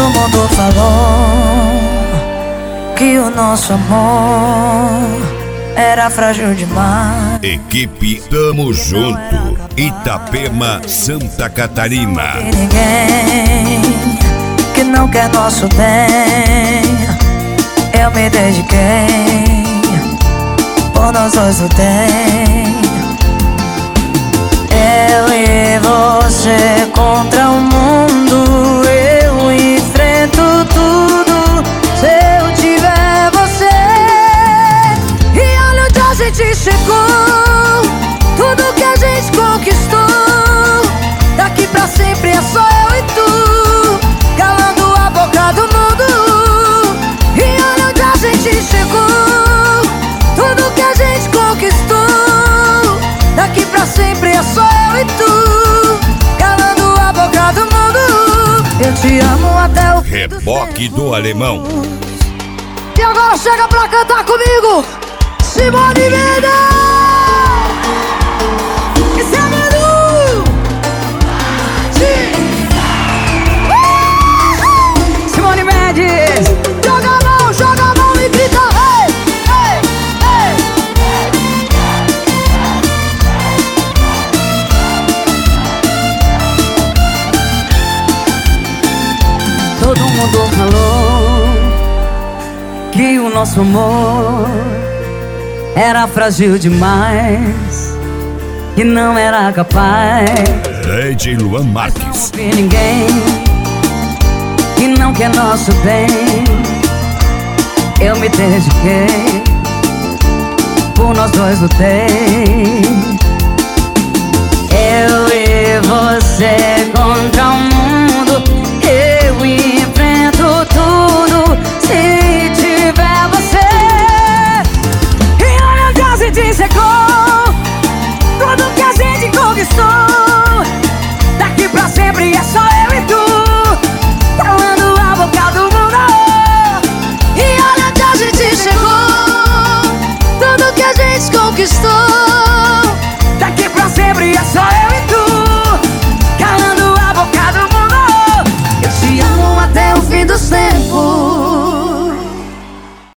Todo mundo falou que o nosso amor era frágil demais. Equipe Tamo Junto, Itapema, Santa Catarina. E ninguém que não quer nosso bem. Eu me dediquei, por nós dois lutei. Eu e você contra o mundo. Eu enfrento tudo se eu tiver você. E olha onde a gente chegou, tudo que a gente conquistou. Daqui pra sempre é só eu e tu, calando a boca do mundo. E olha onde a gente chegou, tudo que a gente conquistou. Daqui pra sempre é só eu e tu, calando a boca do mundo. Eu te amo até o fim. Reboque do Alemão. E agora chega pra cantar comigo, Simone Mendes. Esse é Manu. Simone Mendes. Joga a mão e grita hey, hey, hey. Todo mundo falou que o nosso amor era frágil demais, que não era capaz. Lady Luan Marques. Não vi ninguém que não quer nosso bem. Eu me dediquei, por nós dois lutei. Eu e você contra o mundo.